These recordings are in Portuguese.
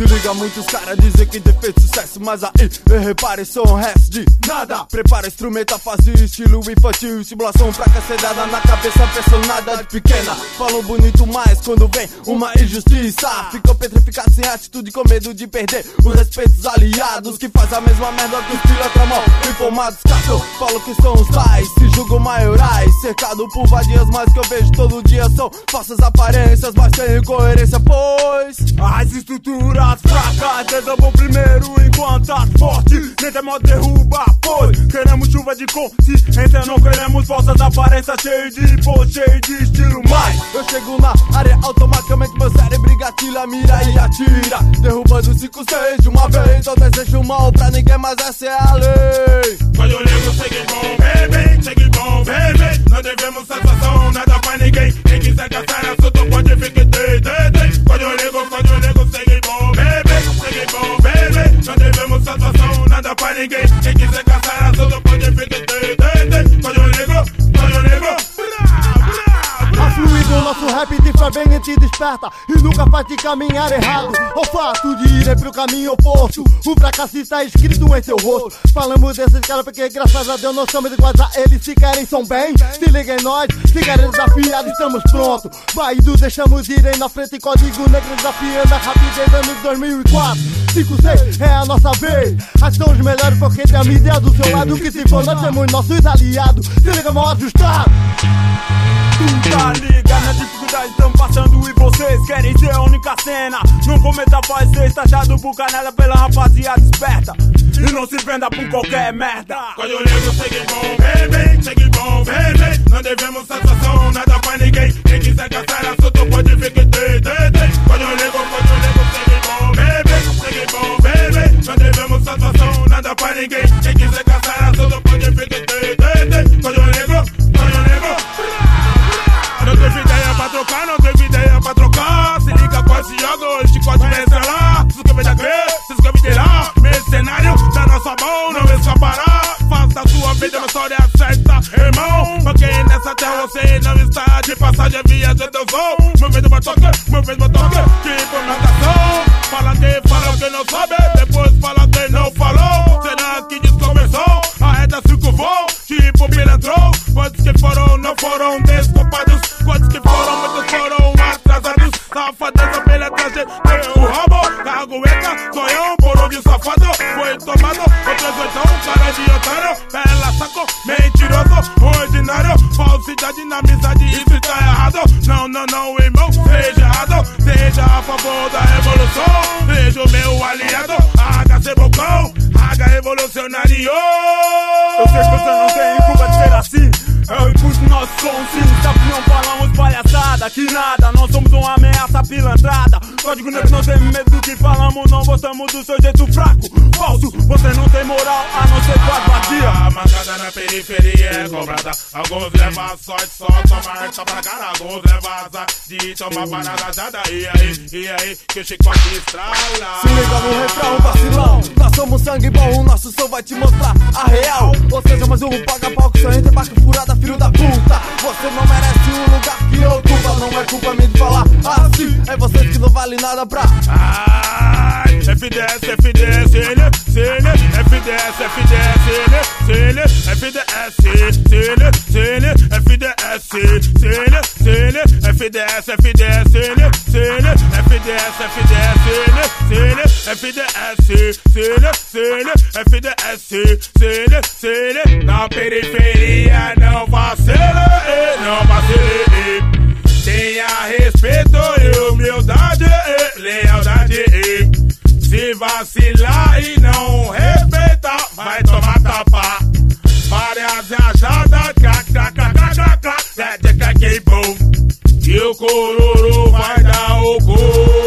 Se liga, muitos caras dizem que tem feito sucesso, mas aí, repare, sou um resto de nada. Prepara instrumento a fazer estilo infantil, simulação pra cacedada na cabeça, personalidade pequena. Falam bonito, mas quando vem uma injustiça, ficam petrificados sem atitude, com medo de perder o respeito dos aliados, que faz a mesma merda que os pilotos mão informados. Caso falam que são os tais, se julgam maiorais, cercado por vadias, mas que eu vejo todo dia são falsas aparências, mas tem incoerência, pois as estruturas fracas desabam primeiro enquanto as fortes nem tem modo derrubar, pois queremos chuva de consciência, não queremos falsas aparências, cheio de post, cheio de estilo. Mas eu chego na área, automaticamente meu cérebro gatilha, mira e atira, derrubando 5-6 de uma vez. Eu desejo mal pra ninguém, mas essa é a lei. Quando eu ligo, segue bom, baby, não devemos satisfação, nada pra ninguém. Quem quiser caçar assunto pode ficar Quando eu ligo, segue bom, baby, não devemos satisfação, nada pra ninguém. Quem quiser caçar assunto pode ficar Quando eu ligo, afluido, o nosso rap te faz bem e te desperta, e nunca faz te caminhar errado. O fato de irem pro caminho oposto, o fracasso está escrito em seu rosto. Falamos desses caras porque graças a Deus nós somos iguais a eles. Se querem são bem, se liguem nós, se querem desafiar estamos prontos. Baído deixamos irem na frente, código negro desafiando a rapidez, anos 2004 5-6 é a nossa vez. As são os melhores porque tem a mídia do seu lado, que se for nós temos nossos aliados. Se liga, mal ajustado. Tu tá ligado na dificuldade estamos passando e vocês querem ser a única cena. Não cometa faz ser taxado por canela pela rapaziada esperta, e não se venda por qualquer merda. Quando eu ligo, segue bom, baby, não devemos satisfação, nada pra ninguém. Quem quiser caçar assunto pode ficar Quando eu ligo, segue bom, baby, não devemos satisfação, nada pra ninguém. Quem quiser caçar assunto pode ficar Quando eu ligo, não teve ideia pra trocar, não teve ideia pra trocar. Se liga, quase joga, hoje quase vence lá. Se quer me dar crer, se quer me ter lá. Mercenário da nossa mão, não escapará. Faça a sua vida, uma história certa, irmão. Porque nessa terra você não está de passagem, via de teu som. Meu vez uma toque, que implementação. Fala que não sabe, depois fala que não falou. Será que desconversou? Arreda 5 voos, tipo pilantrou. Quantos que foram, não foram desculpados. Quantos que foram, muitos foram atrasados. Safadeza pela traje, tem o rabo. Cagueta, sonhão, por onde safado foi tomado. Outros oitão, cara de otário. Bela saco, mentiroso, ordinário. Falsidade na amizade, isso tá errado. Não, irmão, seja errado. Seja a favor da revolução. Seja o meu aliado, HC Bocão, H revolucionário. Eu sei que você não tem culpa de ser assim. Eu impulso nosso som, sim, sabe que não falamos palhaçada. Que nada, nós somos uma ameaça pilantrada. Código negro, não tem medo do que falamos. Não gostamos do seu jeito fraco, falso. Você não tem moral, a não ser com a vadia. A mancada na periferia é cobrada. Alguns levam a sorte, só tomar só pra cara. Alguns levam a azar de tomar parada já daí. E aí, que o Chico aqui estrala. Se liga no refrão, vacilão. Nós somos sangue bom, o nosso som vai te mostrar a real. Ou seja, mais um paga-pau que só entra barca furada, filho da puta. Você não merece o lugar que ocupa. Não é culpa minha de falar assim. É vocês que não vale nada pra FDS, CN, FDS, CN, FDS, CN, FDS, na periferia não vacile, não vacile. Tenha respeito e humildade, lealdade. Se vacilar e não respeitar, vai tomar tapa. Várias viajadas, e o cororo vai dar o gol.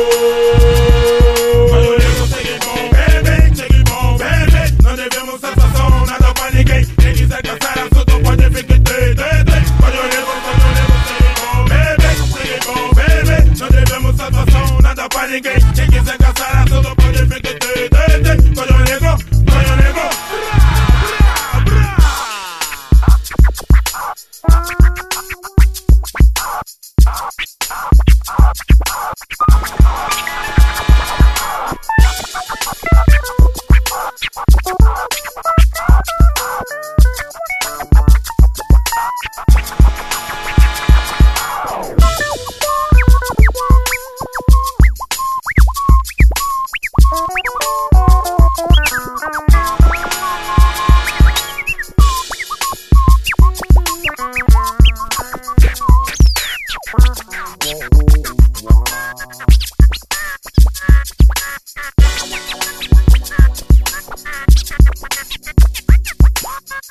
Quando eu ligo, segue bom, baby, não devemos satisfação, nada pra ninguém. Quem quiser caçar assunto pode ficar Quando eu ligo, segue bom, baby, não devemos satisfação, nada pra ninguém. Quem quiser caçar assunto pode ficar Quando eu ligo,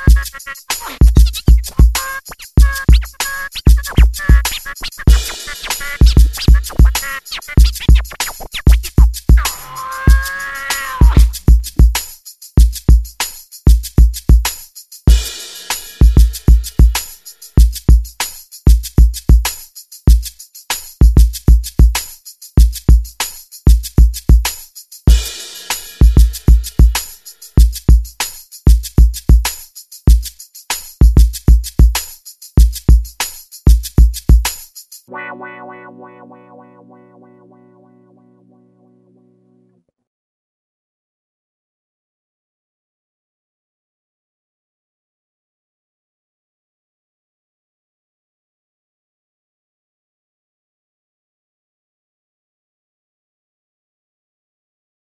Wow, wow, wow, wow, wow, wow, wow, wow, wow.